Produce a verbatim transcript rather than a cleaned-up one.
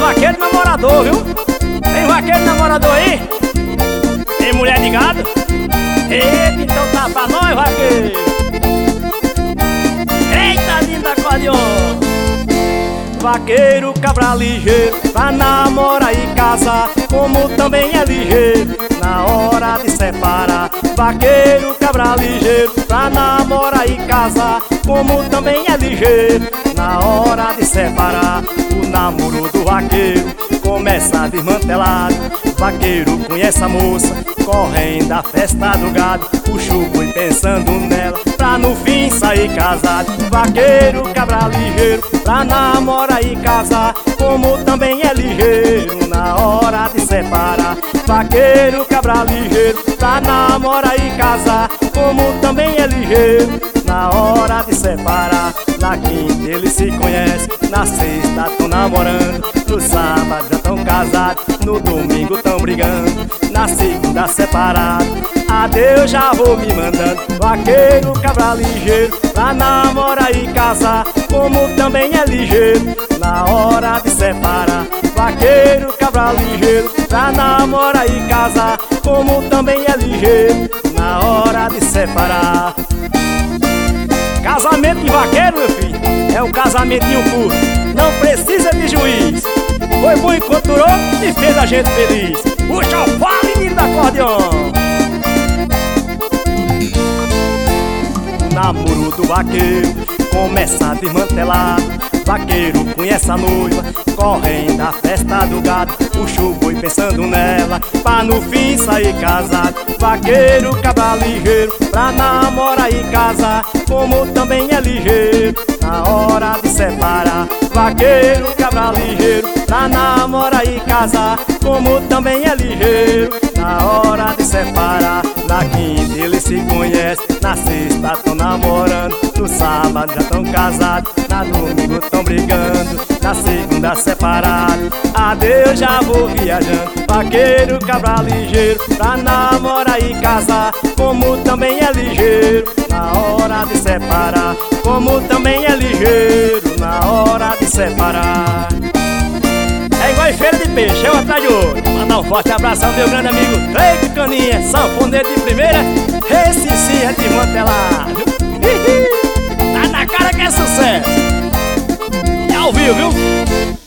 vaqueiro namorador, viu? Tem vaqueiro namorador aí? Tem mulher de gado? Eita, então tá pra nós, vaqueiro. Eita, linda acordeon. Vaqueiro, cabra ligeiro, pra namorar e casar, como também é ligeiro na hora de separar. Vaqueiro, cabra ligeiro, pra namorar e casar, como também é ligeiro na hora de separar. O namoro do vaqueiro começa desmantelado. Vaqueiro conhece a moça, correndo da festa do gado, puxa o boi pensando nela, pra no fim sair casado. Vaqueiro, cabra ligeiro, pra namorar e casar, como também é ligeiro na hora de separar. Vaqueiro, cabra ligeiro, pra namorar e casar, como também é ligeiro na hora de separar. Na quinta eles se conhecem, na sexta tão namorando, no sábado já tão casados, no domingo tão brigando, na segunda separado. Adeus, já vou me mandando. Vaqueiro, cabra ligeiro, pra namorar e casar, como também é ligeiro na hora de separar. Vaqueiro, cabra ligeiro, pra namorar e casar, como também é ligeiro na hora de separar. Casamento de vaqueiro, meu filho, é um casamentinho curto, não precisa de juiz. Foi bom enquanto durou e fez a gente feliz. Puxa o fale, menino da acordeon. O namoro do vaqueiro começa desmantelado. Vaqueiro conhece a noiva, correndo da festa do gado, puxa o boi pensando nela, pra no fim sair casado. Vaqueiro, cabra ligeiro, pra namorar e casar, como também é ligeiro na hora de separar. Vaqueiro, cabra ligeiro, pra namorar e casar, como também é ligeiro na hora de separar. Na quinta eles se conhecem, na sexta tão namorando, no sábado já tão casados, na domingo tão brigando, na segunda separado. Adeus, já vou viajando. Vaqueiro, cabra ligeiro, pra namorar e casar, como também é ligeiro na hora de separar. Como também é ligeiro na hora de separar. É igual em feira de peixe, é um atrás de outro. Mandar um forte abraço ao meu grande amigo Cleiton Caninha, sanfoneiro de primeira. Esse sim é desmantelado. Tá na cara que é sucesso. É ao vivo, viu?